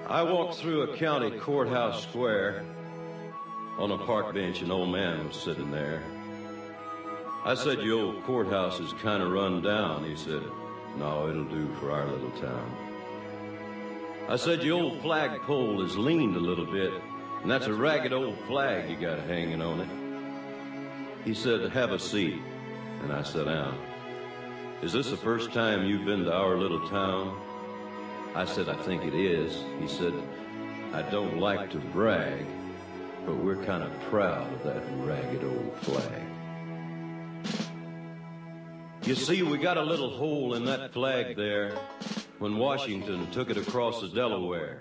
I walked through a county courthouse square. On a park bench, an old man was sitting there. I said, "Your old courthouse is kind of run down." He said, "No, it'll do for our little town." I said, "Your old flagpole is leaned a little bit, and that's a ragged old flag you got hanging on it." He said, "Have a seat." And I sat down. "Is this the first time you've been to our little town?" I said, "I think it is." He said, "I don't like to brag, but we're kind of proud of that ragged old flag." You see, we got a little hole in that flag there when Washington took it across the Delaware.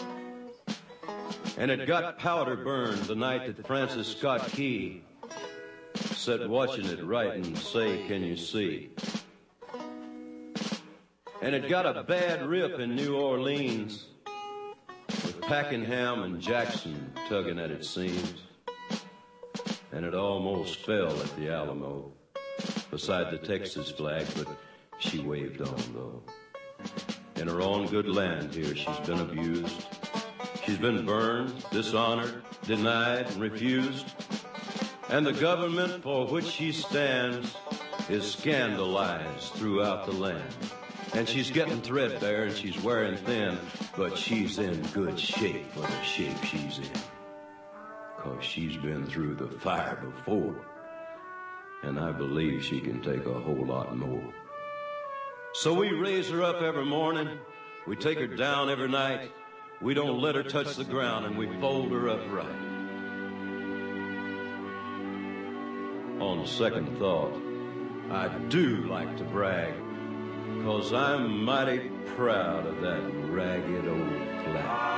And it got powder burned the night that Francis Scott Key sat watching it write and say, "Can you see?" And it got a bad rip in New Orleans with Pakenham and Jackson tugging at its seams. And it almost fell at the Alamo beside the Texas flag, but she waved on, though. In her own good land here, she's been abused. She's been burned, dishonored, denied, and refused. And the government for which she stands is scandalized throughout the land. And she's getting threadbare and she's wearing thin, but she's in good shape for the shape she's in. 'Cause she's been through the fire before. And I believe she can take a whole lot more. So we raise her up every morning. We take her down every night. We don't let her touch the ground, and we fold her up right. On second thought, I do like to brag, 'cause I'm mighty proud of that ragged old flag.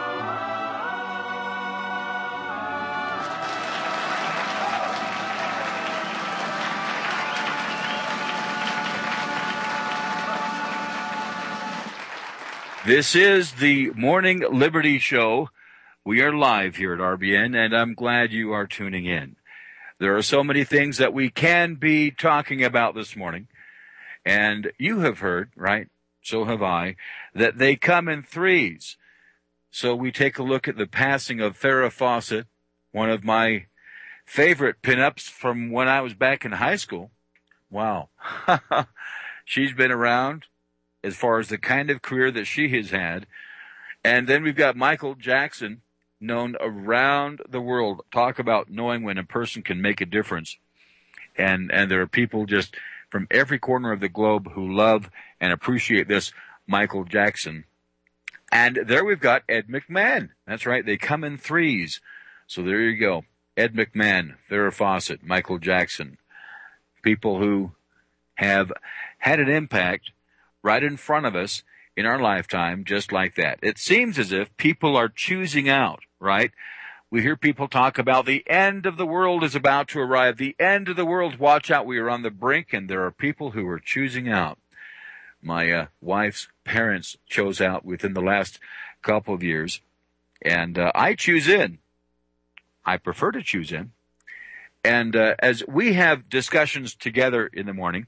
This is the Morning Liberty Show. We are live here at RBN, and I'm glad you are tuning in. There are so many things that we can be talking about this morning, and you have heard, right, so have I, that they come in threes. So we take a look at the passing of Farrah Fawcett, one of my favorite pinups from when I was back in high school. Wow. She's been around as far as the kind of career that she has had. And then we've got Michael Jackson, known around the world. Talk about knowing when a person can make a difference. And there are people just from every corner of the globe who love and appreciate this Michael Jackson. And there we've got Ed McMahon. That's right, they come in threes. So there you go. Ed McMahon, Farrah Fawcett, Michael Jackson. People who have had an impact right in front of us in our lifetime, just like that. It seems as if people are choosing out, right? We hear people talk about the end of the world is about to arrive. The end of the world, watch out, we are on the brink, and there are people who are choosing out. My wife's parents chose out within the last couple of years, and I choose in. I prefer to choose in. And as we have discussions together in the morning,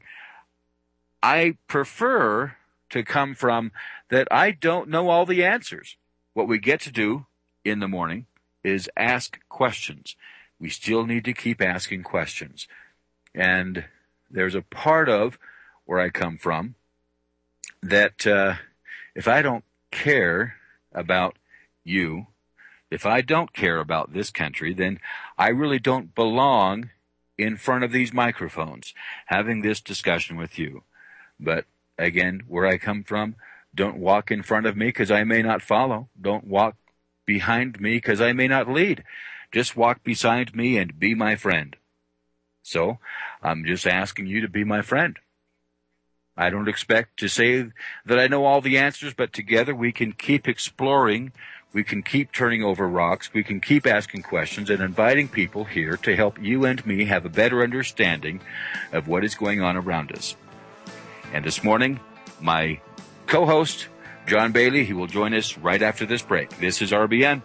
I prefer to come from that I don't know all the answers. What we get to do in the morning is ask questions. We still need to keep asking questions. And there's a part of where I come from that if I don't care about you, if I don't care about this country, then I really don't belong in front of these microphones having this discussion with you. But again, where I come from, don't walk in front of me because I may not follow. Don't walk behind me because I may not lead. Just walk beside me and be my friend. So I'm just asking you to be my friend. I don't expect to say that I know all the answers, but together we can keep exploring. We can keep turning over rocks. We can keep asking questions and inviting people here to help you and me have a better understanding of what is going on around us. And this morning, my co-host, John Bailey, he will join us right after this break. This is RBN.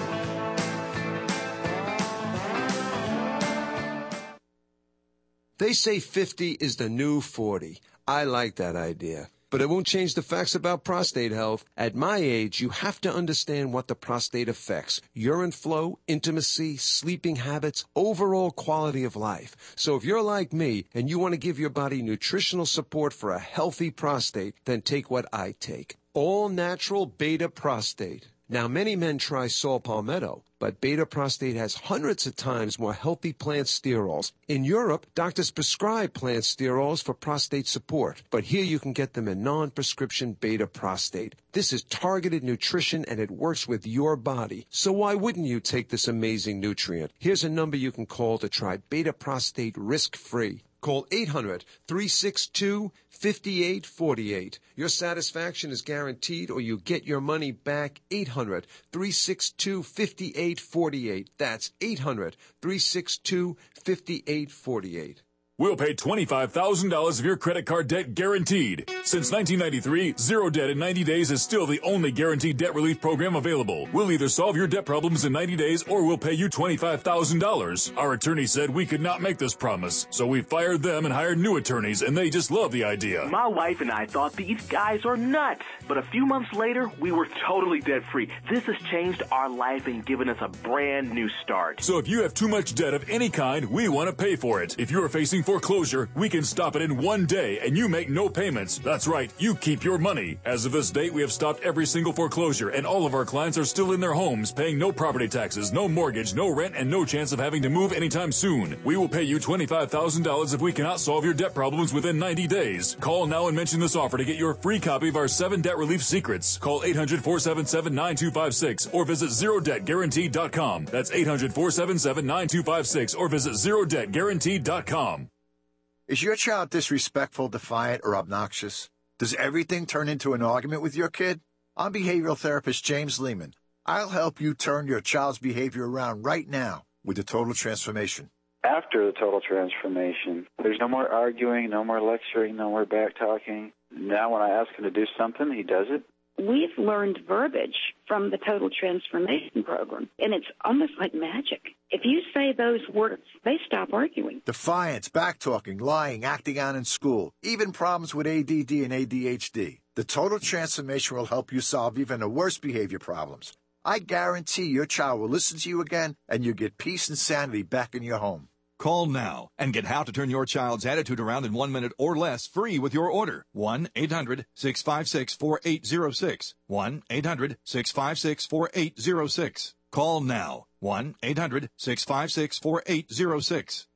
They say 50 is the new 40. I like that idea. But it won't change the facts about prostate health. At my age, you have to understand what the prostate affects. Urine flow, intimacy, sleeping habits, overall quality of life. So if you're like me and you want to give your body nutritional support for a healthy prostate, then take what I take. All natural beta prostate. Now, many men try saw palmetto, but beta prostate has hundreds of times more healthy plant sterols. In Europe, doctors prescribe plant sterols for prostate support, but here you can get them in non-prescription beta prostate. This is targeted nutrition and it works with your body. So why wouldn't you take this amazing nutrient? Here's a number you can call to try beta prostate risk-free. Call 800-362-5848. Your satisfaction is guaranteed or you get your money back. 800-362-5848. That's 800-362-5848. We'll pay $25,000 of your credit card debt guaranteed. Since 1993, Zero Debt in 90 days is still the only guaranteed debt relief program available. We'll either solve your debt problems in 90 days or we'll pay you $25,000. Our attorney said we could not make this promise, so we fired them and hired new attorneys, and they just love the idea. My wife and I thought these guys are nuts, but a few months later, we were totally debt-free. This has changed our life and given us a brand new start. So if you have too much debt of any kind, we want to pay for it. If you are facing foreclosure, we can stop it in one day and you make no payments. That's right, you keep your money. As of this date, we have stopped every single foreclosure and all of our clients are still in their homes, paying no property taxes, no mortgage, no rent, and no chance of having to move anytime soon. We will pay you $25,000 if we cannot solve your debt problems within 90 days. Call now and mention this offer to get your free copy of our 7 debt relief secrets. Call 800-477-9256 or visit ZeroDebtGuaranteed.com. That's 800-477-9256 or visit ZeroDebtGuaranteed.com. Is your child disrespectful, defiant, or obnoxious? Does everything turn into an argument with your kid? I'm behavioral therapist James Lehman. I'll help you turn your child's behavior around right now with the Total Transformation. After the Total Transformation, there's no more arguing, no more lecturing, no more back-talking. Now when I ask him to do something, he does it. We've learned verbiage from the Total Transformation Program, and it's almost like magic. If you say those words, they stop arguing. Defiance, backtalking, lying, acting out in school, even problems with ADD and ADHD. The Total Transformation will help you solve even the worst behavior problems. I guarantee your child will listen to you again, and you'll get peace and sanity back in your home. Call now and get how to turn your child's attitude around in 1 minute or less free with your order. 1-800-656-4806. 1-800-656-4806. Call now. 1-800-656-4806.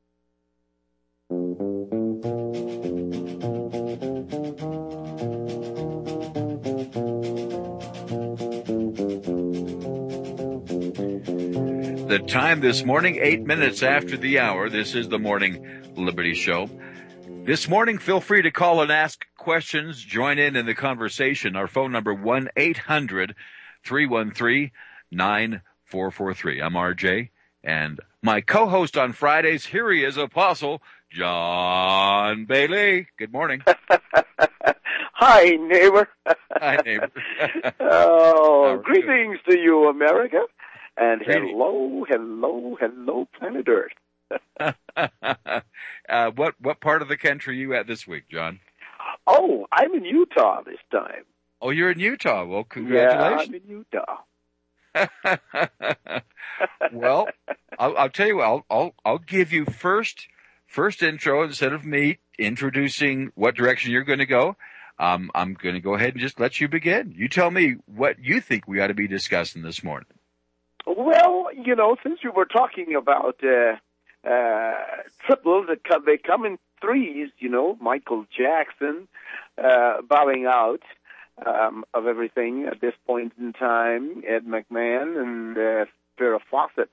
The time this morning, 8 minutes after the hour. This is the Morning Liberty Show. This morning, feel free to call and ask questions. Join in the conversation. Our phone number, 1-800-313-9443. I'm RJ, and my co-host on Fridays, here he is, Apostle John Bailey. Good morning. Hi, neighbor. Hi, neighbor. Greetings to you, America. And hello, planet Earth. What part of the country are you at this week, John? Oh, I'm in Utah this time. Oh, you're in Utah. Well, congratulations. Yeah, I'm in Utah. Well, I'll tell you what, I'll give you first intro instead of me introducing what direction you're going to go. I'm going to go ahead and just let you begin. You tell me what you think we ought to be discussing this morning. Well, since we were talking about triples, they come in threes, Michael Jackson bowing out of everything at this point in time, Ed McMahon and Farrah Fawcett.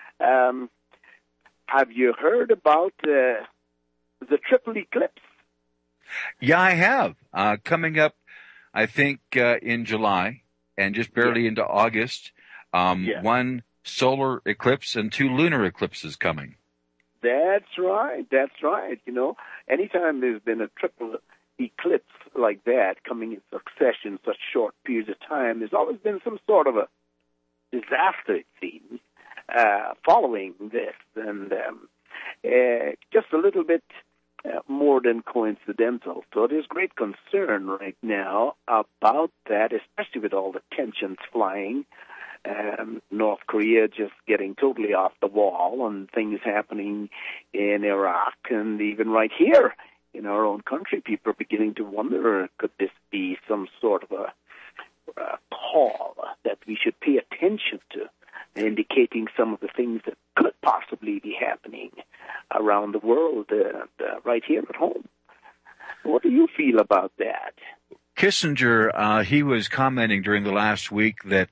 Have you heard about the triple eclipse? Yeah, I have. Coming up, I think, in July and just barely into August. One solar eclipse and 2 lunar eclipses coming. That's right. Anytime there's been a triple eclipse like that coming in succession, such short periods of time, there's always been some sort of a disaster, it seems, following this. And just a little bit more than coincidental. So there's great concern right now about that, especially with all the tensions flying. North Korea just getting totally off the wall, and things happening in Iraq, and even right here in our own country, people are beginning to wonder, could this be some sort of a call that we should pay attention to, indicating some of the things that could possibly be happening around the world, right here at home. What do you feel about that? Kissinger, he was commenting during the last week that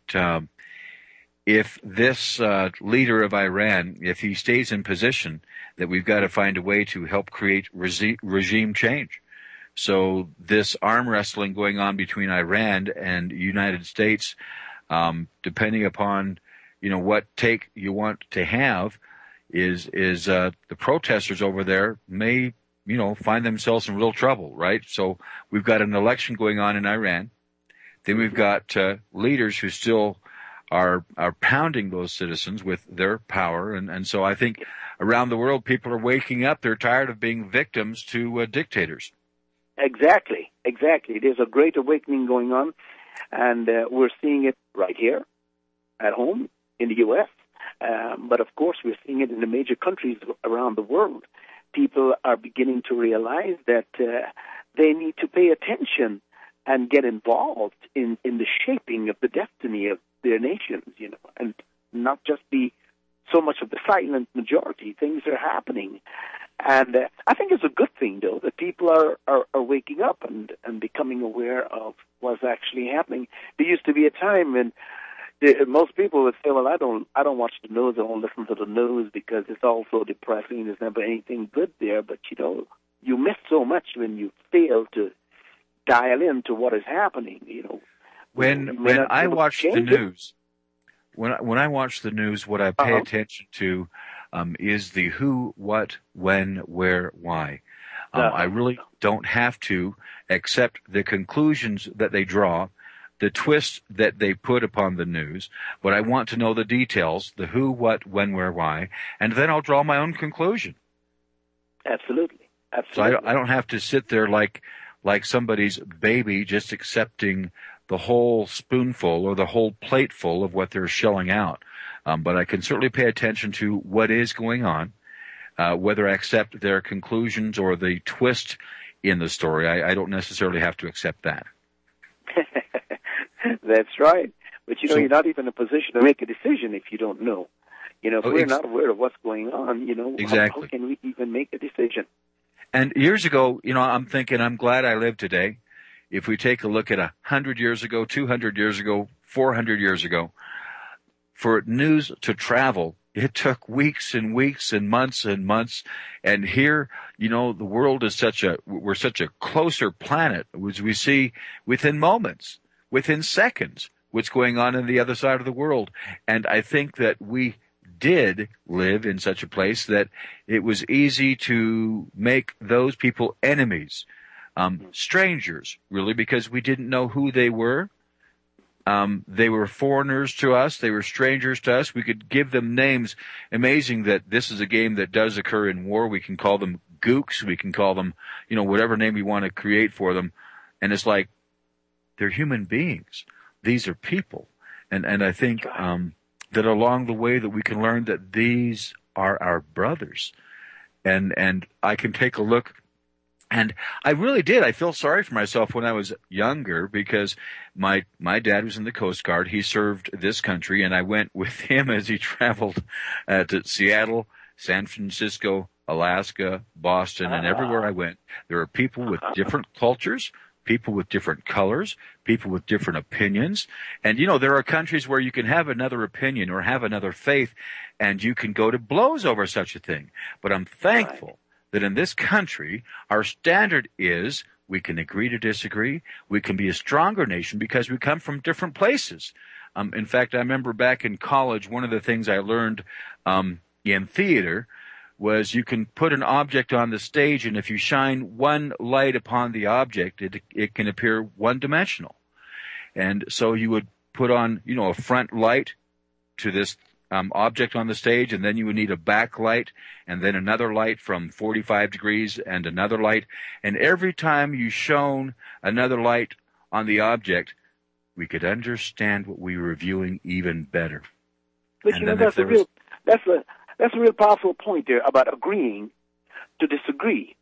if this leader of Iran, if he stays in position, that we've got to find a way to help create regime change. So this arm wrestling going on between Iran and the United States, depending upon, what take you want to have, is the protesters over there may, find themselves in real trouble, right? So we've got an election going on in Iran. Then we've got leaders who still are pounding those citizens with their power. And so I think around the world, people are waking up. They're tired of being victims to dictators. Exactly. There's a great awakening going on, and we're seeing it right here at home in the U.S., but of course we're seeing it in the major countries around the world. People are beginning to realize that they need to pay attention and get involved in the shaping of the destiny of their nations, and not just be so much of the silent majority. Things are happening. And I think it's a good thing, though, that people are waking up and becoming aware of what's actually happening. There used to be a time when most people would say, well, I don't watch the news, I don't listen to the news because it's all so depressing, there's never anything good there. But, you miss so much when you fail to dial into what is happening, When I watch the news, when I watch the news, what I pay attention to is the who, what, when, where, why. I really don't have to accept the conclusions that they draw, the twist that they put upon the news, but I want to know the details, the who, what, when, where, why, and then I'll draw my own conclusion. Absolutely. So I don't have to sit there like somebody's baby just accepting the whole spoonful or the whole plateful of what they're shelling out. But I can certainly pay attention to what is going on, whether I accept their conclusions or the twist in the story. I don't necessarily have to accept that. That's right. But, you're not even in a position to make a decision if you don't know. If we're not aware of what's going on, exactly. How can we even make a decision? And years ago, I'm thinking, I'm glad I lived today. If we take a look at 100 years ago, 200 years ago, 400 years ago, for news to travel, it took weeks and weeks and months and months. And here, the world is we're such a closer planet, which we see within moments, within seconds, what's going on the other side of the world. And I think that we did live in such a place that it was easy to make those people enemies, strangers, really, because we didn't know who they were. They were foreigners to us. They were strangers to us. We could give them names. Amazing that this is a game that does occur in war. We can call them gooks. We can call them, whatever name we want to create for them. And it's like, they're human beings. These are people. And I think, that along the way that we can learn that these are our brothers. And I can take a look. And I really did. I feel sorry for myself when I was younger because my dad was in the Coast Guard. He served this country, and I went with him as he traveled to Seattle, San Francisco, Alaska, Boston, and everywhere I went. There are people with different cultures, people with different colors, people with different opinions. And, there are countries where you can have another opinion or have another faith, and you can go to blows over such a thing. But I'm thankful that in this country, our standard is we can agree to disagree. We can be a stronger nation because we come from different places. In fact, I remember back in college, one of the things I learned in theater was you can put an object on the stage, and if you shine one light upon the object, it can appear one-dimensional. And so you would put on, a front light to this object on the stage, and then you would need a backlight, and then another light from 45 degrees, and another light. And every time you shone another light on the object, we could understand what we were viewing even better. But you know, that's a real powerful point there about agreeing to disagree.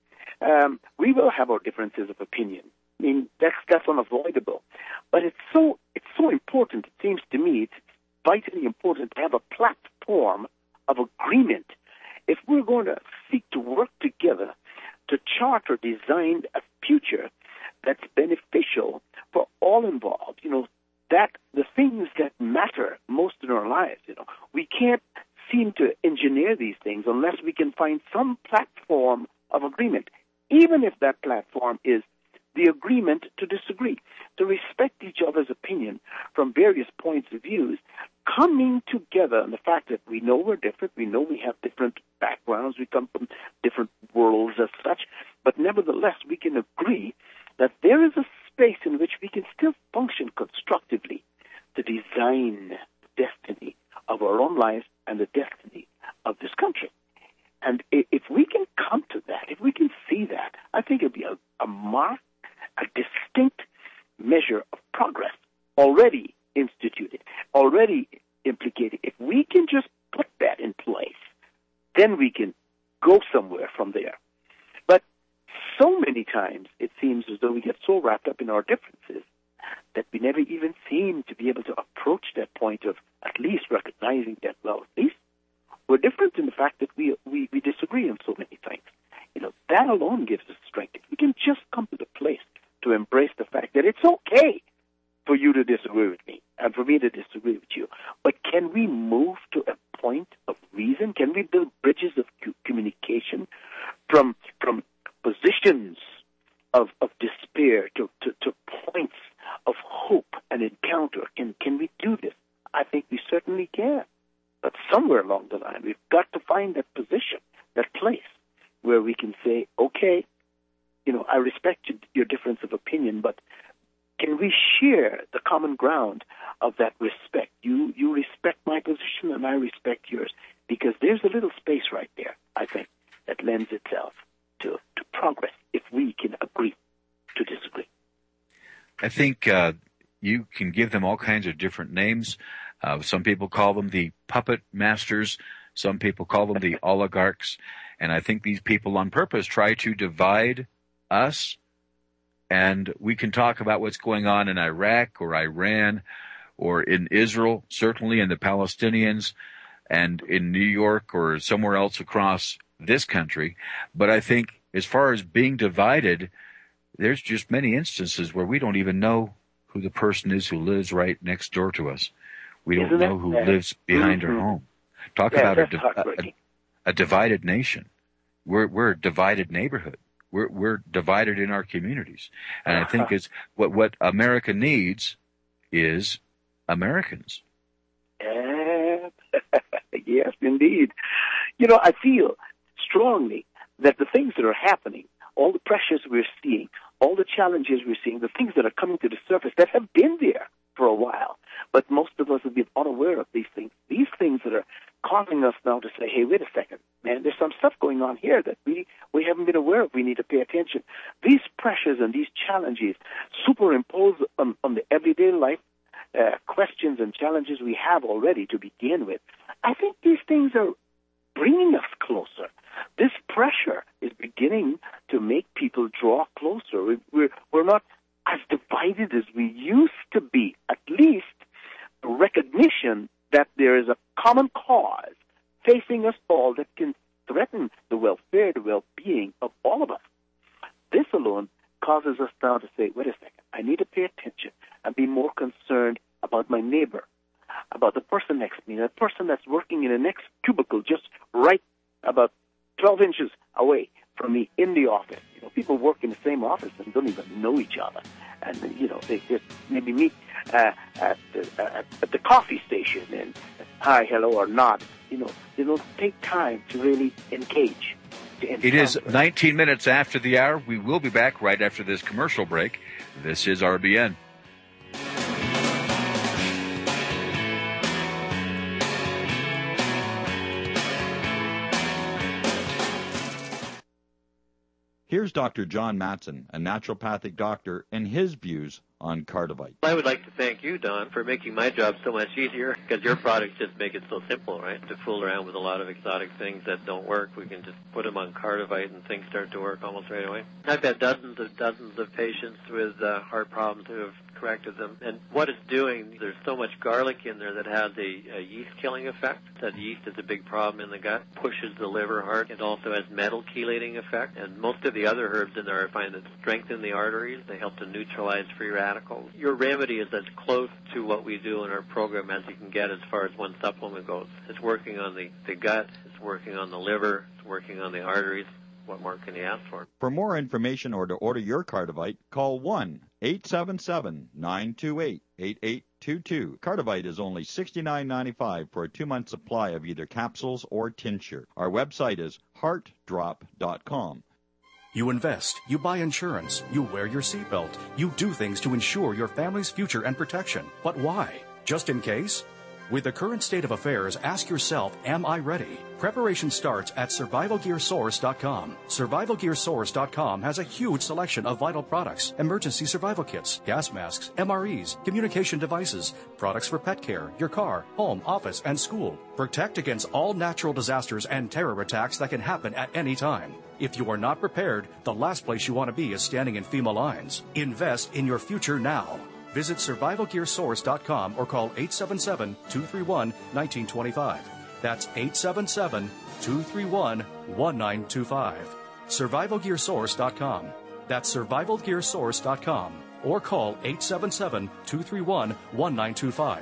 We will have our differences of opinion. I mean, that's unavoidable. But it's so important, it seems to me, it's vitally important to have a platform of agreement. If we're going to seek to work together to chart or design a future that's beneficial for all involved, you know, that the things that matter most in our lives, you know, we can't seem to engineer these things unless we can find some platform of agreement, even if that platform is the agreement to disagree, to respect each other's opinion from various points of views, coming together on the fact that we know we're different, we know we have different backgrounds, we come from different worlds as such, but nevertheless we can agree that there is a space in which we can still function constructively to design the destiny of our own lives and the destiny of this country. And if we can come to that, if we can see that, I think it'll be a mark, a distinct measure of progress already instituted, already implicated. If we can just put that in place, then we can go somewhere from there. But so many times it seems as though we get so wrapped up in our differences that we never even seem to be able to approach that point of at least recognizing that, well, at least we're different in the fact that we disagree on so many things. You know, that alone gives us strength. If we can just come to the place to embrace the fact that it's okay for you to disagree with me and for me to disagree with you, but can we move to a point of reason? Can we build bridges of communication from positions of despair to points of hope and encounter? Can we do this? I think we certainly can. But somewhere along the line, we've got to find that position, that place where we can say, okay, you know, I respect your difference of opinion, but can we share the common ground of that respect? You respect my position and I respect yours, because there's a little space right there, I think, that lends itself to progress if we can agree to disagree. I think you can give them all kinds of different names. Some people call them the puppet masters. Some people call them the oligarchs. And I think these people on purpose try to divide us. And we can talk about what's going on in Iraq or Iran or in Israel, certainly, and the Palestinians, and in New York or somewhere else across this country. But I think as far as being divided, there's just many instances where we don't even know who the person is who lives right next door to us. We don't know who lives behind our home. Talk about a divided nation. We're a divided neighborhood. We're divided in our communities. And I think it's what America needs is Americans. Yes, indeed. You know, I feel strongly that the things that are happening, all the pressures we're seeing, all the challenges we're seeing, the things that are coming to the surface that have been there for a while, but most of us have been unaware of these things that are causing us now to say, hey, wait a second, man, there's some stuff going on here that we haven't been aware of. We need to pay attention. These pressures and these challenges superimpose on the everyday life questions and challenges we have already to begin with. I think these things are bringing us closer. This pressure is beginning to make people draw closer. We're not as divided as we used to be. At least the recognition that there is a common cause facing us all that can threaten the welfare, the well-being of all of us. This alone causes us now to say, wait a second, I need to pay attention and be more concerned about my neighbor, about the person next to me, that person that's working in the next cubicle just right about 12 inches away from me in the office. You know, people work in the same office and don't even know each other. And, you know, they just maybe meet at the coffee station and hi, hello, or not. You know, they don't take time to really engage. It is 19 minutes after the hour. We will be back right after this commercial break. This is RBN. Here's Dr. John Matson, a naturopathic doctor, and his views on Cardivite. I would like to thank you, Don, for making my job so much easier, because your products just make it so simple, right? To fool around with a lot of exotic things that don't work, we can just put them on Cardivite and things start to work almost right away. I've had dozens of patients with heart problems who have corrected them. And what it's doing, there's so much garlic in there that has a yeast-killing effect. That yeast is a big problem in the gut, pushes the liver hard. It also has metal chelating effect. And most of the other herbs in there I find that strengthen the arteries. They help to neutralize free radicals. Your remedy is as close to what we do in our program as you can get as far as one supplement goes. It's working on the gut, it's working on the liver, it's working on the arteries. What more can you ask for? For more information or to order your Cardivite, call 1-877-928-8822. Cardivite is only $69.95 for a 2-month supply of either capsules or tincture. Our website is heartdrop.com. You invest, you buy insurance, you wear your seatbelt, you do things to ensure your family's future and protection. But why? Just in case? With the current state of affairs, ask yourself, am I ready? Preparation starts at survivalgearsource.com. Survivalgearsource.com has a huge selection of vital products, emergency survival kits, gas masks, MREs, communication devices, products for pet care, your car, home, office, and school. Protect against all natural disasters and terror attacks that can happen at any time. If you are not prepared, the last place you want to be is standing in FEMA lines. Invest in your future now. Visit survivalgearsource.com or call 877-231-1925. That's 877-231-1925. Survivalgearsource.com. That's survivalgearsource.com. Or call 877-231-1925.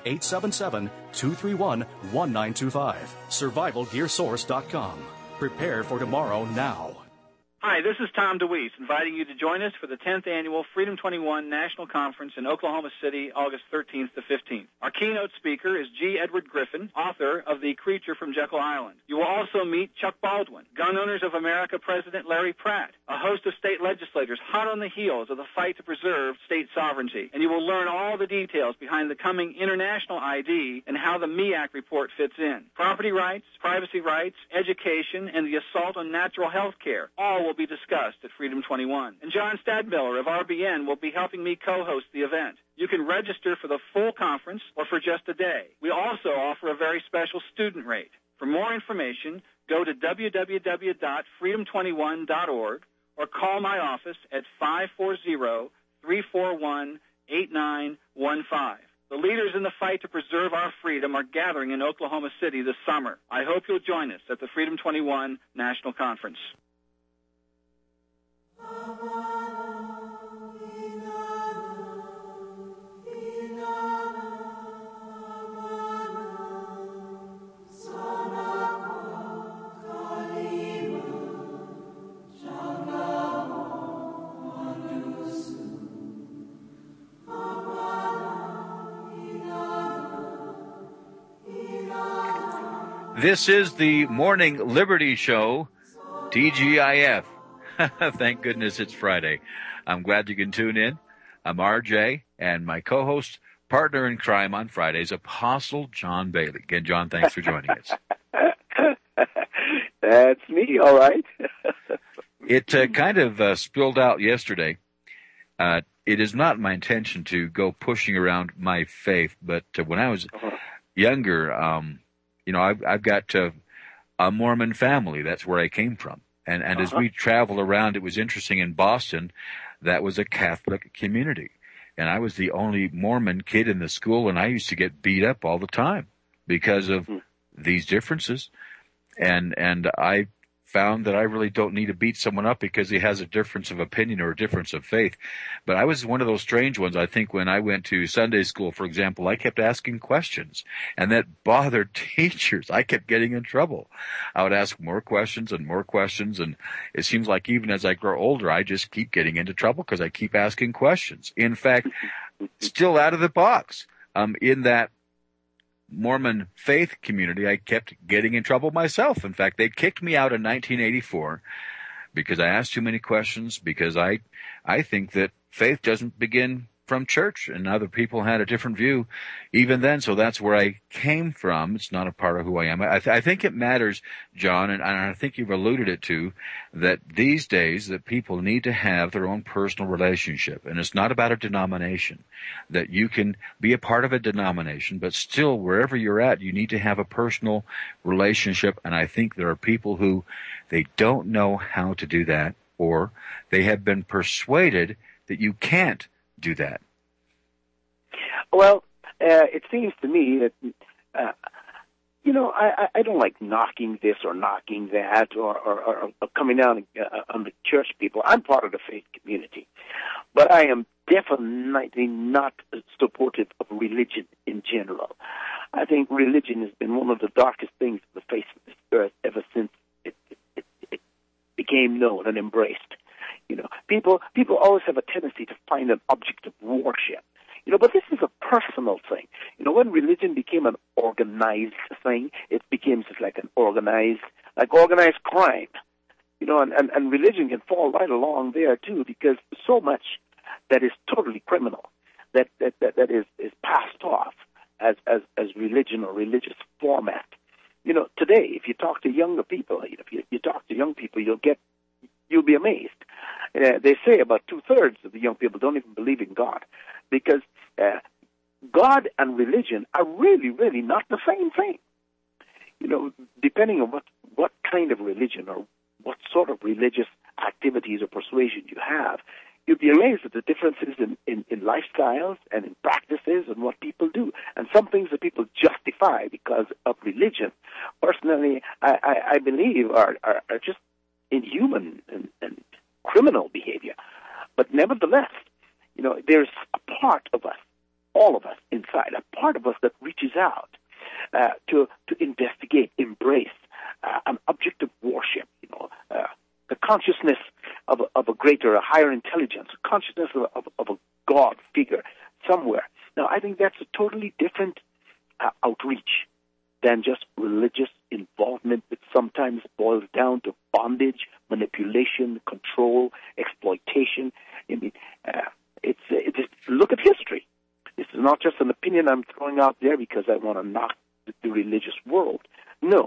877-231-1925. Survivalgearsource.com. Prepare for tomorrow now. Hi, this is Tom DeWeese, inviting you to join us for the 10th Annual Freedom 21 National Conference in Oklahoma City, August 13th to 15th. Our keynote speaker is G. Edward Griffin, author of The Creature from Jekyll Island. You will also meet Chuck Baldwin, Gun Owners of America President Larry Pratt, a host of state legislators hot on the heels of the fight to preserve state sovereignty. And you will learn all the details behind the coming international ID and how the MEAC report fits in. Property rights, privacy rights, education, and the assault on natural health care all will be discussed at Freedom 21. And John Stadmiller of RBN will be helping me co-host the event. You can register for the full conference or for just a day. We also offer a very special student rate. For more information, go to www.freedom21.org or call my office at 540-341-8915. The leaders in the fight to preserve our freedom are gathering in Oklahoma City this summer. I hope you'll join us at the Freedom 21 National Conference. This is the Morning Liberty Show, TGIF. Thank goodness it's Friday. I'm glad you can tune in. I'm RJ, and my co-host, partner in crime on Fridays, Apostle John Bailey. Again, John, thanks for joining us. That's me, all right. It kind of spilled out yesterday. It is not my intention to go pushing around my faith, but when I was younger, I've got a Mormon family. That's where I came from. And as we traveled around, it was interesting. In Boston, that was a Catholic community. And I was the only Mormon kid in the school, and I used to get beat up all the time because of these differences. And I found that I really don't need to beat someone up because he has a difference of opinion or a difference of faith. But I was one of those strange ones. I think when I went to Sunday school, for example, I kept asking questions, and that bothered teachers. I kept getting in trouble. I would ask more questions, and it seems like even as I grow older, I just keep getting into trouble because I keep asking questions. In fact, still out of the box, in that Mormon faith community, I kept getting in trouble myself. In fact, they kicked me out in 1984 because I asked too many questions, because I think that faith doesn't begin from church, and other people had a different view even then. So that's where I came from. It's not a part of who I am. I think it matters, John, and I think you've alluded it to, that these days that people need to have their own personal relationship. And it's not about a denomination, that you can be a part of a denomination, but still, wherever you're at, you need to have a personal relationship. And I think there are people who, they don't know how to do that, or they have been persuaded that you can't do that. Well, it seems to me that, I don't like knocking this or knocking that or coming down on the church people. I'm part of the faith community. But I am definitely not supportive of religion in general. I think religion has been one of the darkest things on the face of this earth ever since it became known and embraced. People always have a tendency to find an object of worship. But this is a personal thing. When religion became an organized thing, it became just like organized crime. And religion can fall right along there too, because so much that is totally criminal that is passed off as religion or religious format. Today, if you talk to younger people, you'll be amazed. They say about 2/3 of the young people don't even believe in God, because God and religion are really, really not the same thing. Depending on what kind of religion or what sort of religious activities or persuasion you have, you'd be amazed at the differences in lifestyles and in practices and what people do. And some things that people justify because of religion, personally, I believe are just inhuman and criminal behavior. But nevertheless, there's a part of us, all of us inside, a part of us that reaches out to investigate, embrace an object of worship, the consciousness of a greater, a higher intelligence, a consciousness of a God figure somewhere. Now, I think that's a totally different outreach than just religious involvement that sometimes boils down to bondage, manipulation, control, exploitation. It's look at history. This is not just an opinion I'm throwing out there because I want to knock the religious world. No,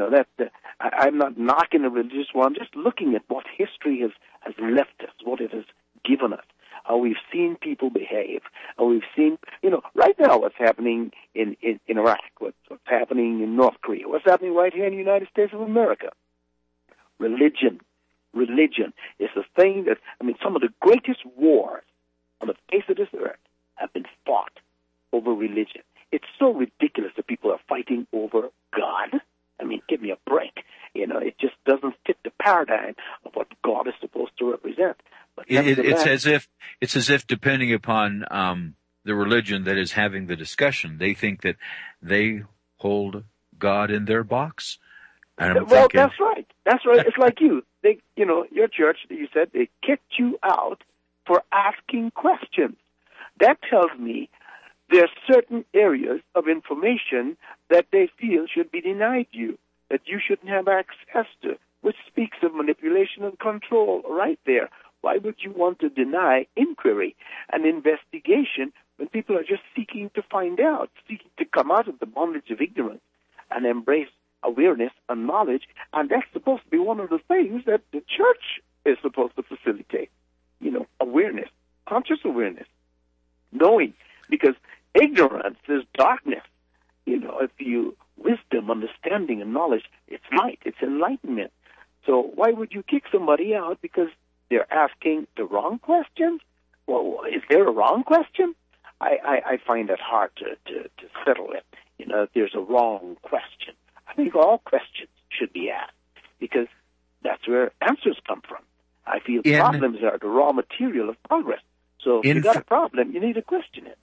I'm not knocking the religious world. I'm just looking at what history has left us, what it has given us, how we've seen people behave, how we've seen, right now what's happening in Iraq, what's happening in North Korea, what's happening right here in the United States of America. Religion is the thing that, some of the greatest wars on the face of this earth have been fought over religion. It's so ridiculous that people are fighting over God. Give me a break. It just doesn't fit the paradigm of what God is supposed to represent. But it's as if depending upon the religion that is having the discussion, they think that they hold God in their box. And I'm thinking, that's right. It's like you. Your church, you said they kicked you out for asking questions. That tells me there are certain areas of information that they feel should be denied you, that you shouldn't have access to, which speaks of manipulation and control right there. Why would you want to deny inquiry and investigation when people are just seeking to find out, seeking to come out of the bondage of ignorance and embrace awareness and knowledge? And that's supposed to be one of the things that the church is supposed to facilitate. Awareness, conscious awareness, knowing, because ignorance is darkness. If you wisdom, understanding, and knowledge, it's light, it's enlightenment. So why would you kick somebody out because they're asking the wrong questions? Well, is there a wrong question? I find it hard to settle it. If there's a wrong question. I think all questions should be asked because that's where answers come from. I feel problems are the raw material of progress. So if you got a problem, you need to question it.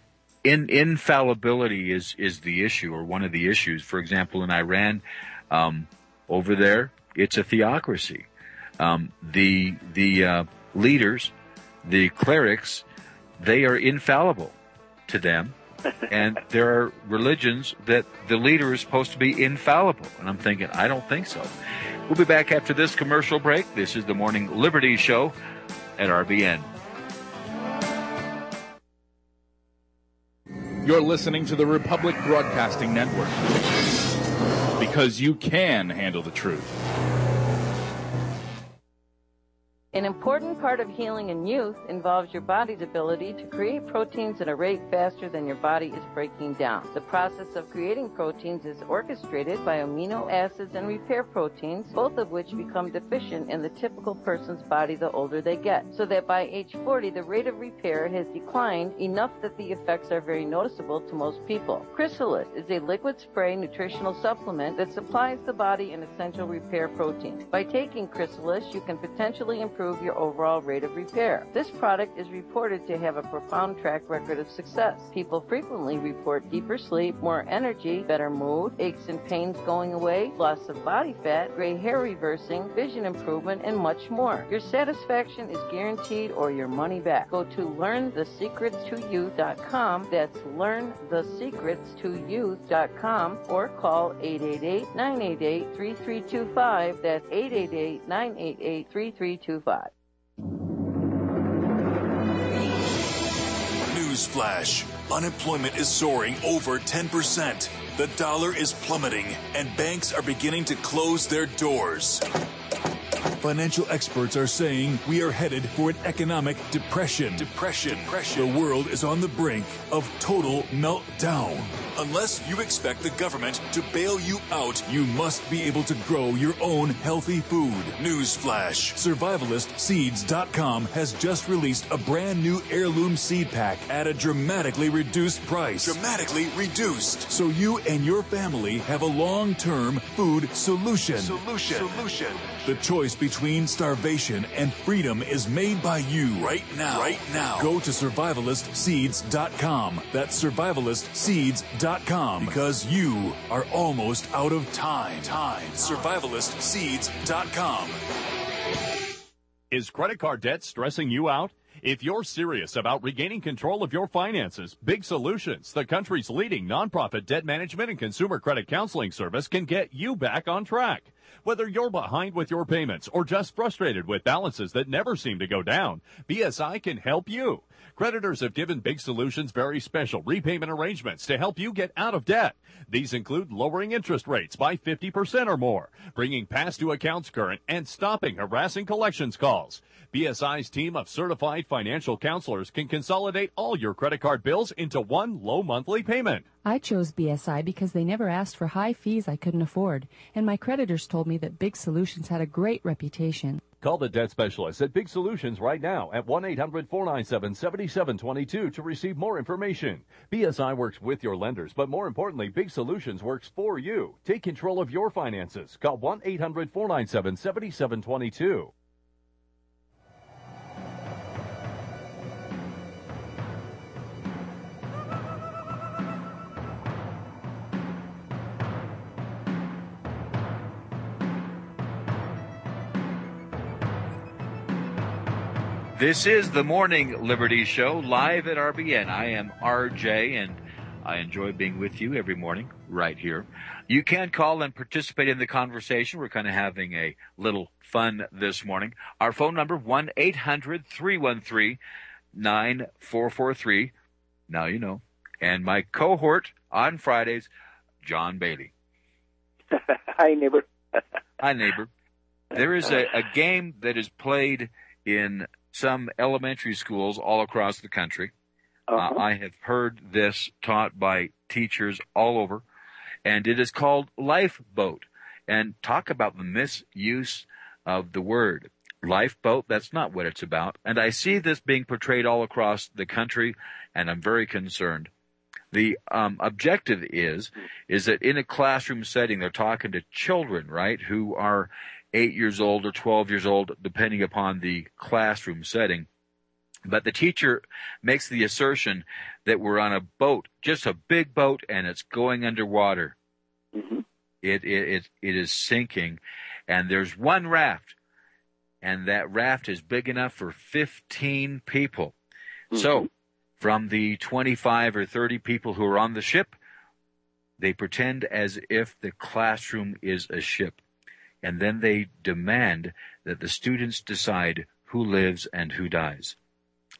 Infallibility is the issue, or one of the issues. For example, in Iran, over there, it's a theocracy. The leaders, the clerics, they are infallible to them, and there are religions that the leader is supposed to be infallible. And I'm thinking, I don't think so. We'll be back after this commercial break. This is the Morning Liberty Show at RBN. You're listening to the Republic Broadcasting Network. Because you can handle the truth. An important part of healing in youth involves your body's ability to create proteins at a rate faster than your body is breaking down. The process of creating proteins is orchestrated by amino acids and repair proteins, both of which become deficient in the typical person's body the older they get, so that by age 40 the rate of repair has declined enough that the effects are very noticeable to most people. Chrysalis is a liquid spray nutritional supplement that supplies the body an essential repair protein. By taking Chrysalis, you can potentially improve your overall rate of repair. This product is reported to have a profound track record of success. People frequently report deeper sleep, more energy, better mood, aches and pains going away, loss of body fat, gray hair reversing, vision improvement, and much more. Your satisfaction is guaranteed or your money back. Go to learnthesecretstoyouth.com. That's learnthesecretstoyouth.com or call 888-988-3325. That's 888-988-3325. Newsflash. Unemployment is soaring over 10%. The dollar is plummeting, and banks are beginning to close their doors. Financial experts are saying we are headed for an economic depression. The world is on the brink of total meltdown. Unless you expect the government to bail you out, you must be able to grow your own healthy food. Newsflash. SurvivalistSeeds.com has just released a brand new heirloom seed pack at a dramatically reduced price. So you and your family have a long-term food solution. The choice between starvation and freedom is made by you right now. Go to SurvivalistSeeds.com. That's SurvivalistSeeds.com, because you are almost out of time. SurvivalistSeeds.com. Is credit card debt stressing you out? If you're serious about regaining control of your finances, Big Solutions, the country's leading nonprofit debt management and consumer credit counseling service, can get you back on track. Whether you're behind with your payments or just frustrated with balances that never seem to go down, BSI can help you. Creditors have given Big Solutions very special repayment arrangements to help you get out of debt. These include lowering interest rates by 50% or more, bringing past due accounts current, and stopping harassing collections calls. BSI's team of certified financial counselors can consolidate all your credit card bills into one low monthly payment. I chose BSI because they never asked for high fees I couldn't afford, and my creditors told me that Big Solutions had a great reputation. Call the debt specialist at Big Solutions right now at 1-800-497-7722 to receive more information. BSI works with your lenders, but more importantly, Big Solutions works for you. Take control of your finances. Call 1-800-497-7722. This is the Morning Liberty Show, live at RBN. I am RJ, and I enjoy being with you every morning right here. You can call and participate in the conversation. We're kind of having a little fun this morning. Our phone number, 1-800-313-9443. Now you know. And my cohort on Fridays, John Bailey. Hi, neighbor. Hi, neighbor. There is a game that is played in some elementary schools all across the country. I have heard this taught by teachers all over, and it is called Lifeboat. And talk about the misuse of the word. Lifeboat, that's not what it's about. And I see this being portrayed all across the country, and I'm very concerned. The objective is that in a classroom setting, they're talking to children, right, who are 8 years old or 12 years old, depending upon the classroom setting. But the teacher makes the assertion that we're on a boat, just a big boat, and it's going underwater. Mm-hmm. It is sinking, and there's one raft, and that raft is big enough for 15 people. Mm-hmm. So from the 25 or 30 people who are on the ship, they pretend as if the classroom is a ship. And then they demand that the students decide who lives and who dies.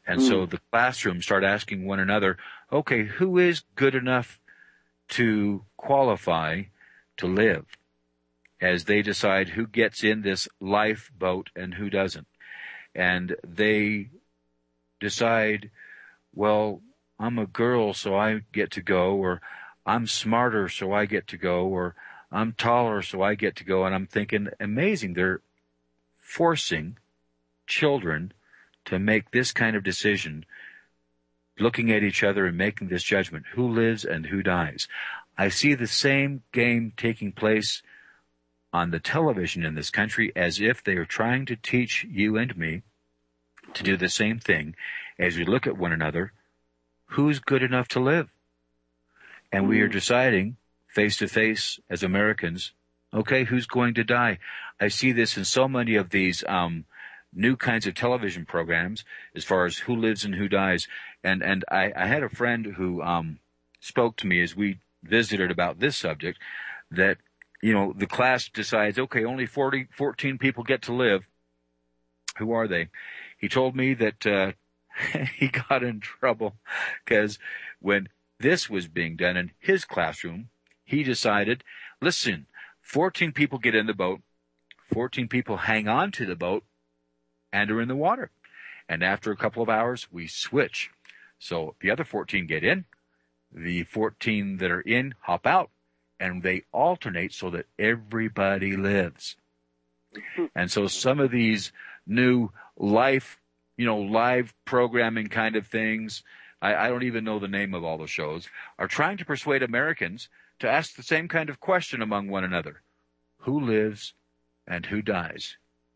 And so the classrooms start asking one another, okay, who is good enough to qualify to live, as they decide who gets in this lifeboat and who doesn't. And they decide, well, I'm a girl, so I get to go, or I'm smarter, so I get to go, or I'm taller, so I get to go. And I'm thinking, amazing, they're forcing children to make this kind of decision, looking at each other and making this judgment, who lives and who dies. I see the same game taking place on the television in this country, as if they are trying to teach you and me to do the same thing as we look at one another, who's good enough to live. And we are deciding face to face as Americans, okay, who's going to die? I see this in so many of these new kinds of television programs as far as who lives and who dies. And I had a friend who spoke to me as we visited about this subject, that, you know, the class decides, okay, only 14 people get to live. Who are they? He told me that he got in trouble because when this was being done in his classroom, he decided, listen, 14 people get in the boat, 14 people hang on to the boat and are in the water. And after a couple of hours, we switch. So the other 14 get in, the 14 that are in hop out, and they alternate so that everybody lives. And so some of these new live programming kind of things, I don't even know the name of all the shows, are trying to persuade Americans to ask the same kind of question among one another. Who lives and who dies?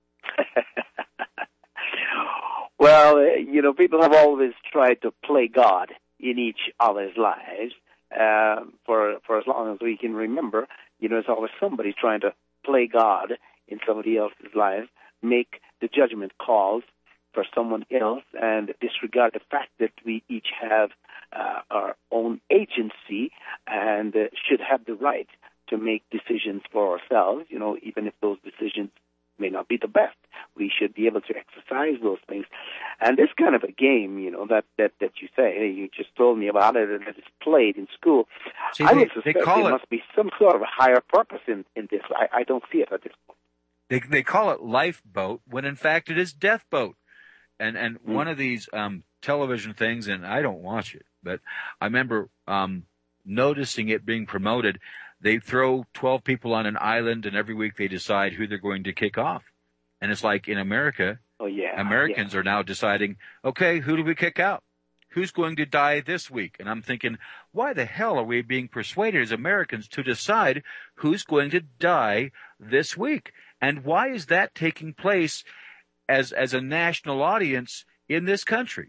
Well, people have always tried to play God in each other's lives. For as long as we can remember, there's always somebody trying to play God in somebody else's life, make the judgment calls for someone else, and disregard the fact that we each have our own agency and should have the right to make decisions for ourselves, even if those decisions may not be the best. We should be able to exercise those things. And this kind of a game, that you say, hey, you just told me about it, and that is played in school. See, I would suspect there must be some sort of a higher purpose in this. I don't see it at this point. They call it lifeboat when in fact it is death boat. And one of these television things, and I don't watch it, but I remember noticing it being promoted. They throw 12 people on an island, and every week they decide who they're going to kick off. And it's like in America, Americans are now deciding, okay, who do we kick out? Who's going to die this week? And I'm thinking, why the hell are we being persuaded as Americans to decide who's going to die this week? And why is that taking place as a national audience in this country?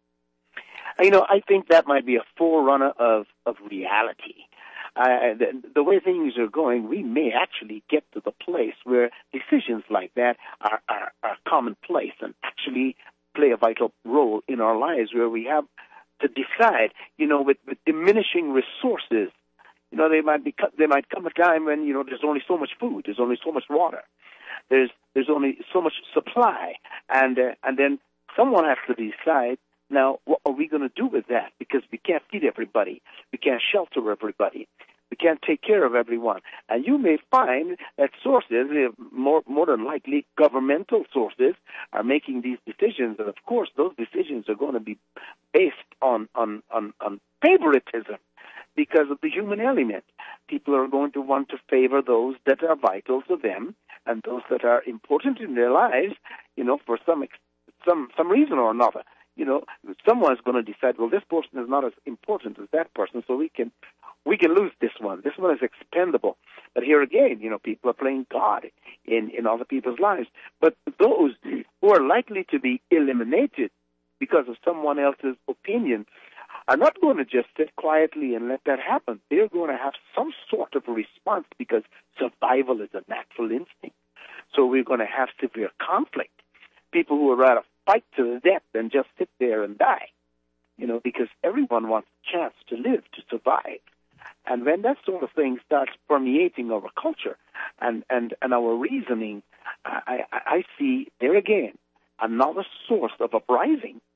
I think that might be a forerunner of reality. The way things are going, we may actually get to the place where decisions like that are commonplace and actually play a vital role in our lives, where we have to decide, with diminishing resources. There might come a time when, there's only so much food, there's only so much water, there's only so much supply, and then someone has to decide, now, what are we going to do with that? Because we can't feed everybody. We can't shelter everybody. We can't take care of everyone. And you may find that sources, more than likely governmental sources, are making these decisions. And, of course, those decisions are going to be based on favoritism because of the human element. People are going to want to favor those that are vital to them and those that are important in their lives, for some reason or another. Someone's going to decide, well, this person is not as important as that person, so we can lose this one. This one is expendable. But here again, people are playing God in other people's lives. But those who are likely to be eliminated because of someone else's opinion are not going to just sit quietly and let that happen. They're going to have some sort of a response, because survival is a natural instinct. So we're going to have severe conflict. People who would rather fight to the death than just sit there and die, because everyone wants a chance to live, to survive. And when that sort of thing starts permeating our culture and our reasoning, I see there again another source of uprising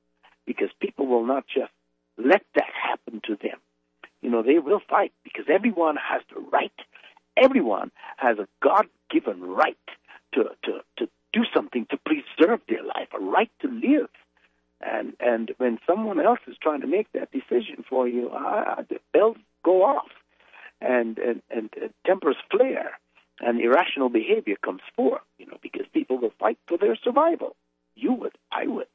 because people will not just let that happen to them. You know, they will fight because everyone has the right. Everyone has a God-given right to do something to preserve their life, a right to live. And when someone else is trying to make that decision for you, the bells go off, and tempers flare, and irrational behavior comes forth. You know, because people will fight for their survival. You would, I would.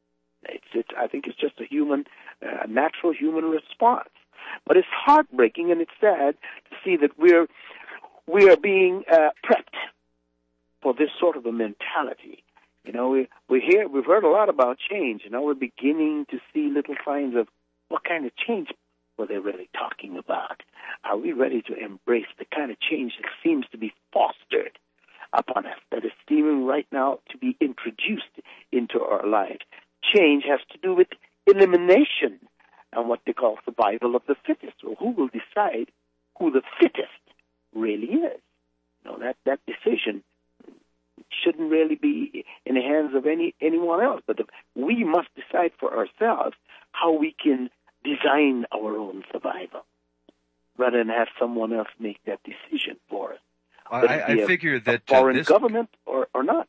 I think it's just a natural human response. But it's heartbreaking and it's sad to see that we are being prepped for this sort of a mentality. You know, we've heard a lot about change, and now we're beginning to see little signs of what kind of change were they really talking about. Are we ready to embrace the kind of change that seems to be fostered upon us, that is seeming right now to be introduced into our lives? Change has to do with elimination and what they call survival of the fittest. Well, who will decide who the fittest really is? You know, that decision shouldn't really be in the hands of anyone else. But we must decide for ourselves how we can design our own survival, rather than have someone else make that decision for us. I figure that foreign government or not.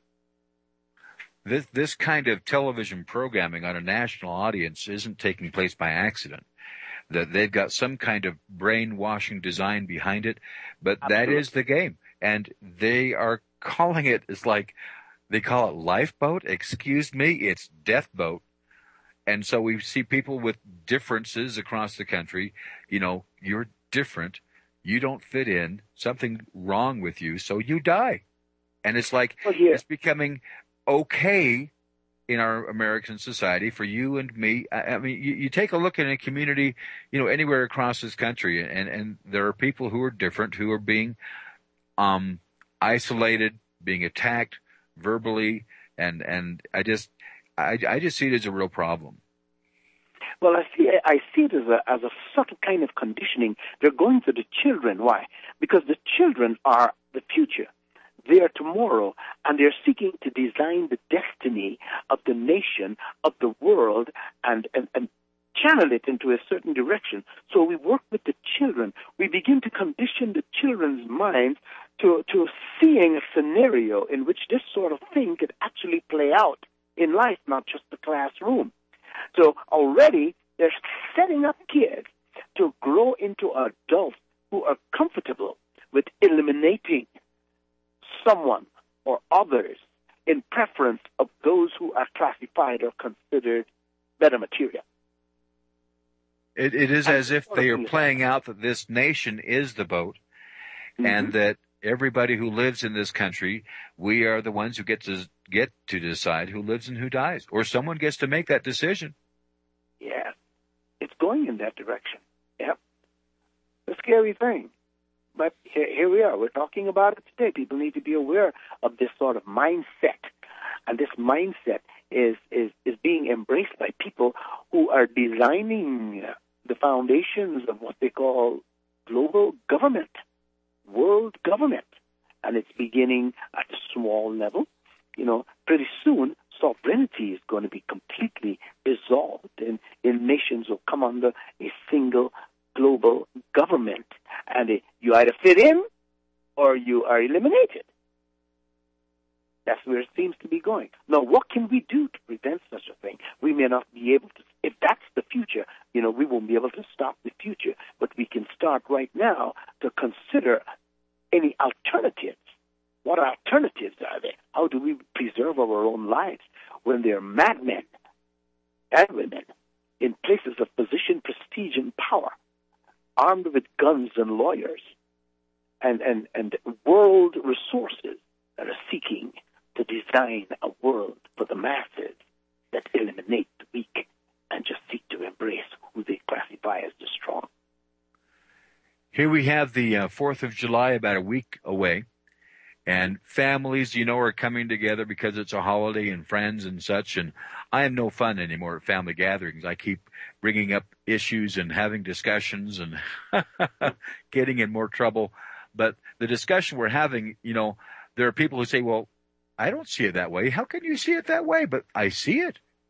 This kind of television programming on a national audience isn't taking place by accident. That they've got some kind of brainwashing design behind it, but Absolutely. That is the game. And they are calling it, it's like, they call it lifeboat. Excuse me, it's death boat. And so we see people with differences across the country. You know, you're different. You don't fit in. Something wrong with you, so you die. And it's like, It's becoming okay in our American society for you and me. I mean, you take a look in a community, you know, anywhere across this country, and there are people who are different, who are being isolated, being attacked verbally, and I just see it as a real problem. Well, I see it as a subtle kind of conditioning. They're going to the children. Why? Because the children are the future. They are tomorrow, and they're seeking to design the destiny of the nation, of the world, and channel it into a certain direction. So we work with the children. We begin to condition the children's minds to seeing a scenario in which this sort of thing could actually play out in life, not just the classroom. So already they're setting up kids to grow into adults who are comfortable with eliminating someone or others in preference of those who are classified or considered better material. It is as if they are playing out that this nation is the boat, and that everybody who lives in this country, we are the ones who get to decide who lives and who dies, or someone gets to make that decision. Yeah, it's going in that direction. Yep, a scary thing. But here we are. We're talking about it today. People need to be aware of this sort of mindset. And this mindset is being embraced by people who are designing the foundations of what they call global government, world government. And it's beginning at a small level. You know, pretty soon, sovereignty is going to be completely dissolved, and nations will come under a single global government, and you either fit in or you are eliminated. That's where it seems to be going. Now, what can we do to prevent such a thing? We may not be able to. If that's the future, you know, we won't be able to stop the future, but we can start right now to consider any alternatives. What alternatives are there? How do we preserve our own lives when there are madmen and women in places of position, prestige, and power, armed with guns and lawyers, and world resources that are seeking to design a world for the masses that eliminate the weak and just seek to embrace who they classify as the strong? Here we have the 4th of July about a week away, and families, you know, are coming together because it's a holiday, and friends and such, and I have no fun anymore at family gatherings. I keep bringing up issues and having discussions and getting in more trouble. But the discussion we're having, you know, there are people who say, well, I don't see it that way. How can you see it that way? But I see it.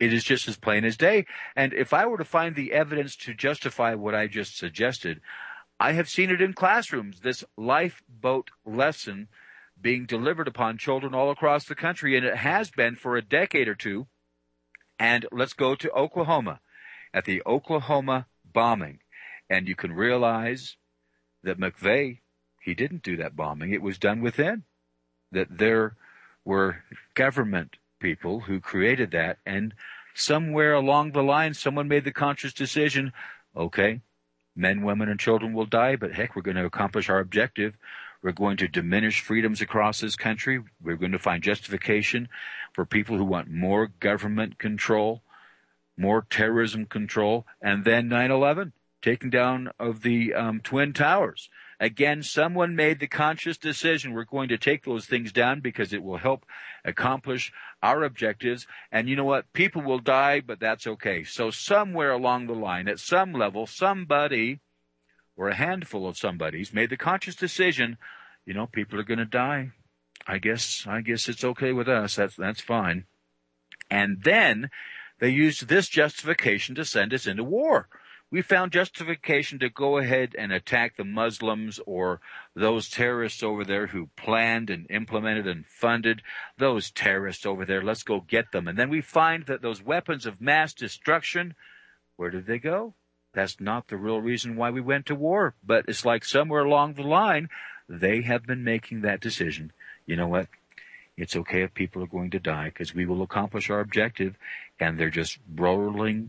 It is just as plain as day. And if I were to find the evidence to justify what I just suggested, I have seen it in classrooms, this lifeboat lesson being delivered upon children all across the country, and it has been for a decade or two. And let's go to Oklahoma, at the Oklahoma bombing. And you can realize that McVeigh, he didn't do that bombing. It was done within. That there were government people who created that, and somewhere along the line, someone made the conscious decision, okay, men, women, and children will die, but heck, we're going to accomplish our objective. We're going to diminish freedoms across this country. We're going to find justification for people who want more government control, more terrorism control, and then 9/11, taking down of the Twin Towers. Again, someone made the conscious decision, we're going to take those things down because it will help accomplish our objectives. And you know what? People will die, but that's okay. So somewhere along the line, at some level, somebody or a handful of somebodies made the conscious decision, you know, people are going to die. I guess it's okay with us. That's fine. And then they used this justification to send us into war. We found justification to go ahead and attack the Muslims or those terrorists over there who planned and implemented and funded those terrorists over there. Let's go get them. And then we find that those weapons of mass destruction, where did they go? That's not the real reason why we went to war. But it's like somewhere along the line, they have been making that decision. You know what? It's okay if people are going to die because we will accomplish our objective. And they're just rolling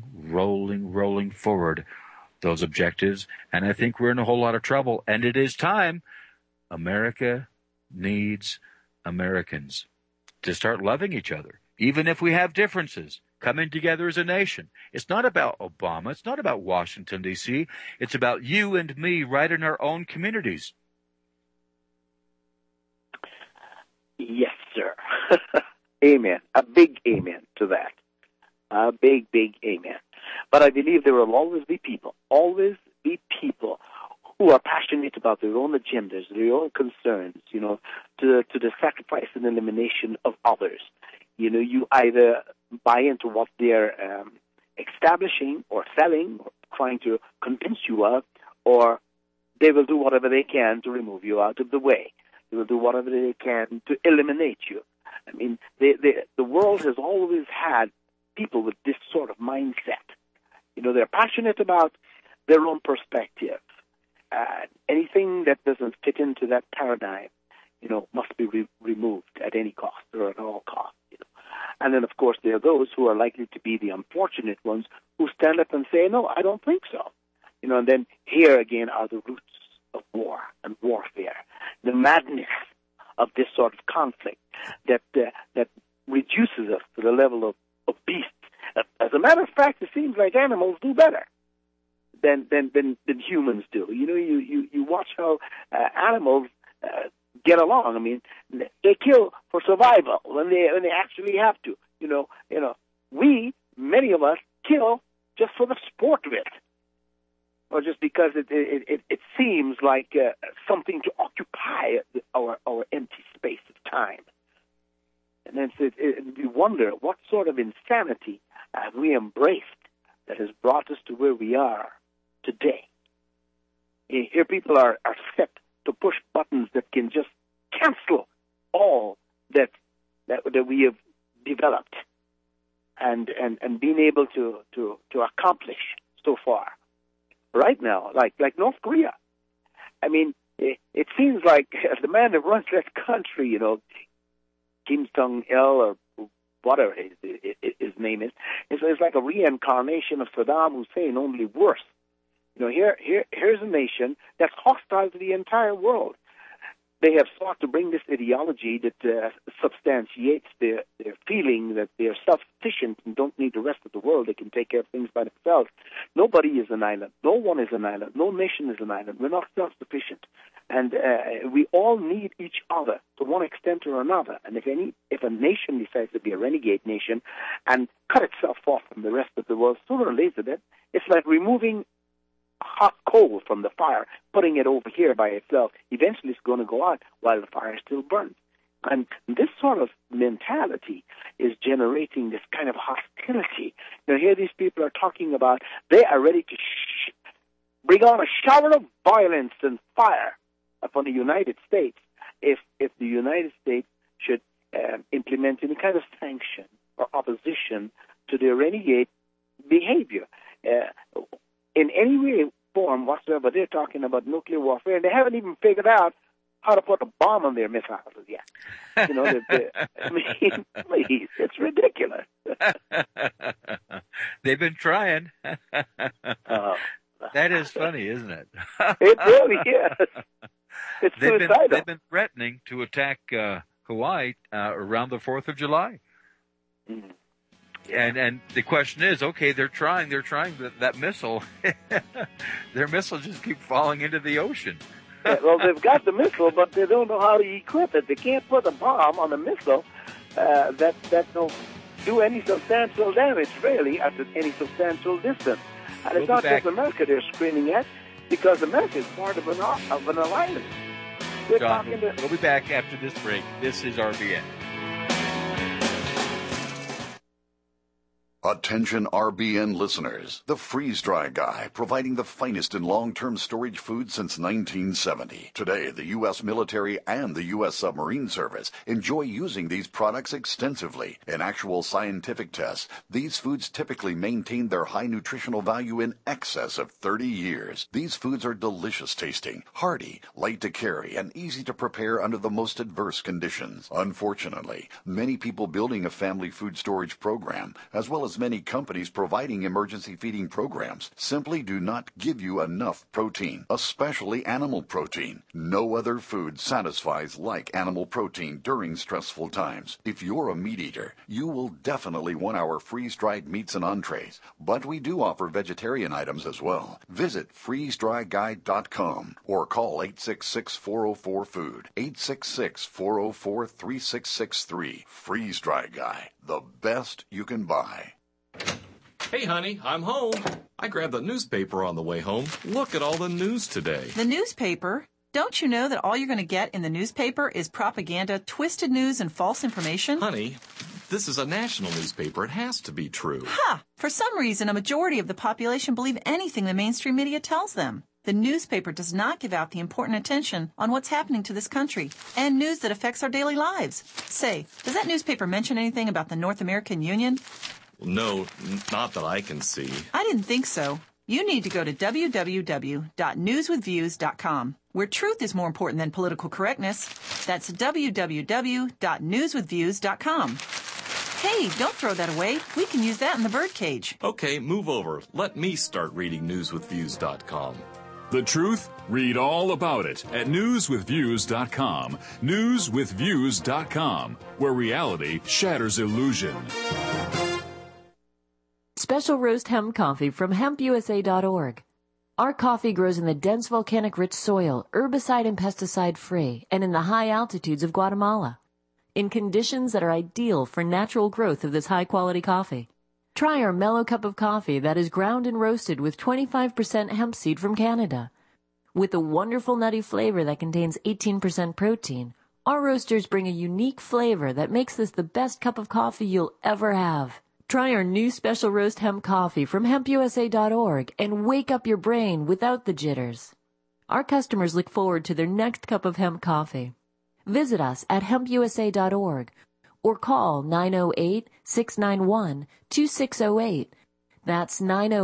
forward those objectives. And I think we're in a whole lot of trouble. And it is time. America needs Americans to start loving each other, even if we have differences, coming together as a nation. It's not about Obama. It's not about Washington, D.C. It's about you and me right in our own communities. Yes, sir. Amen. A big amen to that. A big amen. But I believe there will always be people who are passionate about their own agendas, their own concerns, you know, to the sacrifice and elimination of others. You know, you either buy into what they're establishing or selling or trying to convince you of, or they will do whatever they can to remove you out of the way. They will do whatever they can to eliminate you. I mean, the world has always had people with this sort of mindset. You know, they're passionate about their own perspective. Anything that doesn't fit into that paradigm, you know, must be removed at any cost or at all costs. You know? And then, of course, there are those who are likely to be the unfortunate ones who stand up and say, no, I don't think so. You know, and then here again are the roots of war and warfare, the madness of this sort of conflict that reduces us to the level of beasts. As a matter of fact, it seems like animals do better than humans do. You know, you watch how animals get along. I mean, they kill for survival when they actually have to. You know, many of us kill just for the sport of it, or just because it seems like something to occupy our empty space of time. And then we wonder what sort of insanity have we embraced that has brought us to where we are today. Here people are set to push buttons that can just cancel all that we have developed and been able to accomplish so far. Right now, like North Korea. I mean, it seems like the man that runs that country, you know, Kim Jong-il or whatever his name is, it's like a reincarnation of Saddam Hussein, only worse. You know, here's a nation that's hostile to the entire world. They have sought to bring this ideology that substantiates their feeling that they're self-sufficient and don't need the rest of the world. They can take care of things by themselves. Nobody is an island. No one is an island. No nation is an island. We're not self-sufficient. And we all need each other to one extent or another. And if a nation decides to be a renegade nation and cut itself off from the rest of the world, sooner or later, it's like removing hot coal from the fire, putting it over here by itself. Eventually it's going to go out while the fire still burns. And this sort of mentality is generating this kind of hostility hear these people are talking about they are ready to bring on a shower of violence and fire upon the United States if the United States should implement any kind of sanction or opposition to their renegade behavior. In any way, form whatsoever, they're talking about nuclear warfare, and they haven't even figured out how to put a bomb on their missiles yet. I mean, please, it's ridiculous. They've been trying. That is funny, isn't it? It really is. It's suicidal. They've been threatening to attack Hawaii around the 4th of July. Mm-hmm. And the question is, okay, they're trying that missile. Their missile just keeps falling into the ocean. Yeah, well, they've got the missile, but they don't know how to equip it. They can't put a bomb on a missile that don't do any substantial damage, really, at any substantial distance. And it's not just America they're screaming at, because America is part of an alliance. John, we'll be back after this break. This is RBN. Attention RBN listeners. The Freeze Dry Guy, providing the finest in long-term storage food since 1970. Today, the U.S. military and the U.S. submarine service enjoy using these products extensively. In actual scientific tests, these foods typically maintain their high nutritional value in excess of 30 years. These foods are delicious tasting, hearty, light to carry, and easy to prepare under the most adverse conditions. Unfortunately, many people building a family food storage program, as well as many companies providing emergency feeding programs, simply do not give you enough protein, especially animal protein. No other food satisfies like animal protein during stressful times. If you're a meat eater, you will definitely want our freeze-dried meats and entrees, but we do offer vegetarian items as well. Visit freezedryguide.com or call 866-404-FOOD, 866-404-3663. Freeze Dry Guy, the best you can buy. Hey, honey, I'm home. I grabbed the newspaper on the way home. Look at all the news today. The newspaper? Don't you know that all you're going to get in the newspaper is propaganda, twisted news, and false information? Honey, this is a national newspaper. It has to be true. Ha! For some reason, a majority of the population believe anything the mainstream media tells them. The newspaper does not give out the important attention on what's happening to this country and news that affects our daily lives. Say, does that newspaper mention anything about the North American Union? No, not that I can see. I didn't think so. You need to go to www.newswithviews.com, where truth is more important than political correctness. That's www.newswithviews.com. Hey, don't throw that away. We can use that in the birdcage. Okay, move over. Let me start reading newswithviews.com. The truth? Read all about it at newswithviews.com. Newswithviews.com, where reality shatters illusion. Special roast hemp coffee from hempusa.org. Our coffee grows in the dense volcanic-rich soil, herbicide and pesticide-free, and in the high altitudes of Guatemala, in conditions that are ideal for natural growth of this high-quality coffee. Try our mellow cup of coffee that is ground and roasted with 25% hemp seed from Canada. With a wonderful nutty flavor that contains 18% protein, our roasters bring a unique flavor that makes this the best cup of coffee you'll ever have. Try our new special roast hemp coffee from hempusa.org and wake up your brain without the jitters. Our customers look forward to their next cup of hemp coffee. Visit us at hempusa.org or call 908-691-2608. That's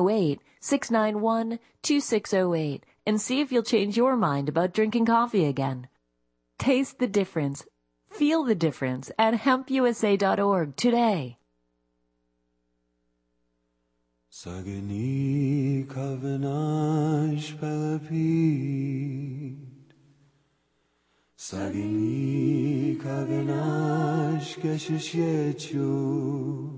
908-691-2608 and see if you'll change your mind about drinking coffee again. Taste the difference. Feel the difference at hempusa.org today. Sagini Kavanash Pelapid Sagini Kavanash Geshishechu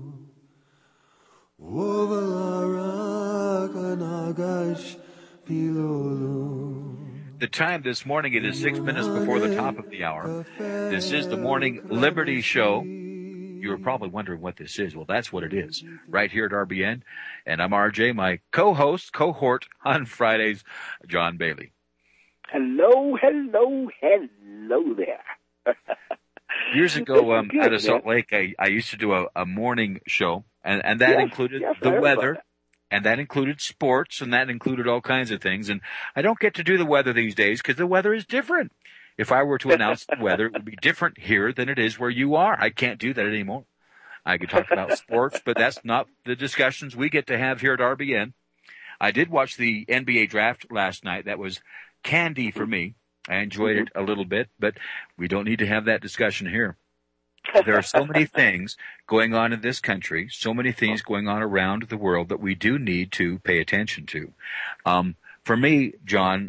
Wovalara Kanagash Pilolu. The time this morning, it is 6 minutes before the top of the hour. This is the Morning Liberty Show. You were probably wondering what this is. Well, that's what it is, right here at RBN. And I'm RJ, my cohort on Fridays, John Bailey. Hello there. Years ago, out of Salt Lake, I used to do a morning show And that included the weather, that. and that included sports, and that included all kinds of things. And I don't get to do the weather these days because the weather is different. If I were to announce the weather, it would be different here than it is where you are. I can't do that anymore. I could talk about sports, but that's not the discussions we get to have here at RBN. I did watch the NBA draft last night. That was candy for me. I enjoyed it a little bit, but we don't need to have that discussion here. There are so many things going on in this country, so many things going on around the world that we do need to pay attention to. For me, John,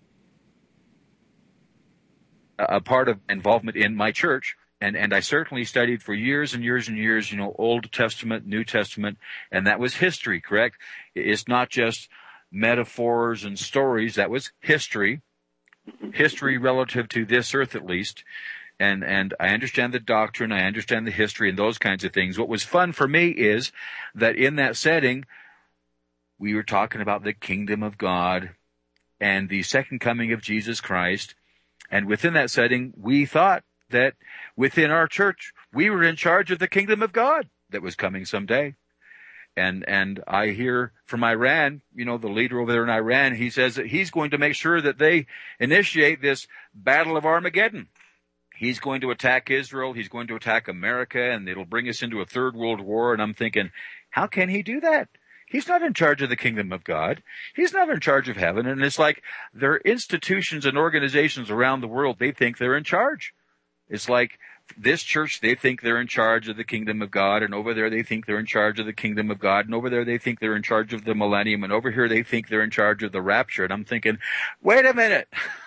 a part of involvement in my church, and I certainly studied for years and years and years, Old Testament, New Testament, and that was history, correct? It's not just metaphors and stories. That was history relative to this earth at least. And I understand the doctrine, I understand the history and those kinds of things. What was fun for me is that in that setting, we were talking about the kingdom of God and the second coming of Jesus Christ. And within that setting, we thought that within our church, we were in charge of the kingdom of God that was coming someday. And I hear from Iran, the leader over there in Iran, he says that he's going to make sure that they initiate this battle of Armageddon. He's going to attack Israel, he's going to attack America, and it'll bring us into a third world war. And I'm thinking, how can he do that? He's not in charge of the kingdom of God. He's not in charge of heaven. And it's like there are institutions and organizations around the world, they think they're in charge. It's like this church, they think they're in charge of the kingdom of God, and over there they think they're in charge of the kingdom of God, and over there they think they're in charge of the millennium, and over here they think they're in charge of the rapture. And I'm thinking, wait a minute.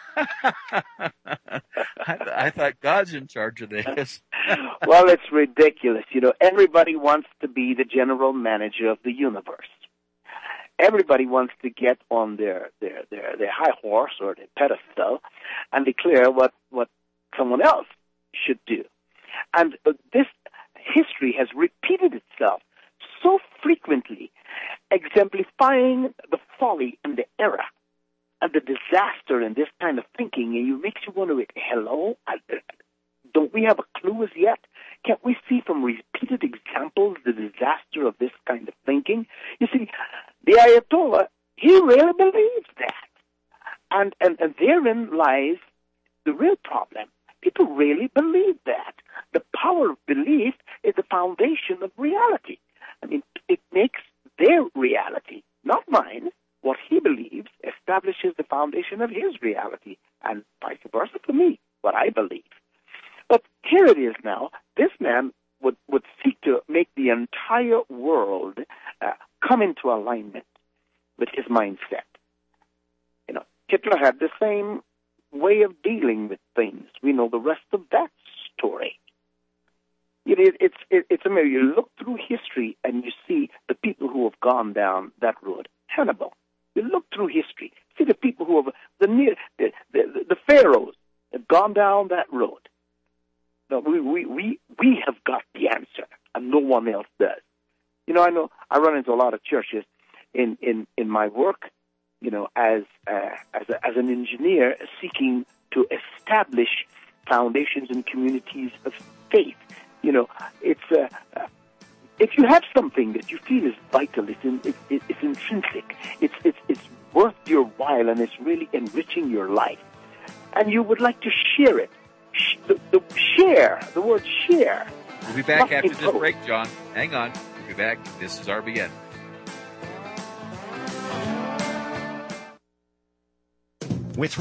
I thought God's in charge of this. Well, it's ridiculous. Everybody wants to be the general manager of the universe. Everybody wants to get on their high horse or their pedestal and declare what someone else should do. And this history has repeated itself so frequently, exemplifying the folly and the error and the disaster in this kind of thinking, and it makes you wonder, hello? Don't we have a clue as yet? Can't we see from repeated examples the disaster of this kind of thinking? You see, the Ayatollah, he really believes that. And therein lies the real problem. People really believe that. The power of belief is the foundation of reality. I mean, it makes their reality, not mine. What he believes establishes the foundation of his reality, and vice versa for me, what I believe. But here it is now. This man would seek to make the entire world come into alignment with his mindset. Hitler had the same way of dealing with things. We know the rest of that story. It's amazing. You look through history and you see the people who have gone down that road. Hannibal. You look through history, see the people who have the pharaohs have gone down that road. No, we have got the answer, and no one else does. I know I run into a lot of churches in my work. As an engineer seeking to establish foundations and communities of faith. It's if you have something that you feel is vital, it's intrinsic, it's worth your while, and it's really enriching your life, and you would like to share it. The word share. We'll be back after this break, John. Hang on. We'll be back. This is RBN.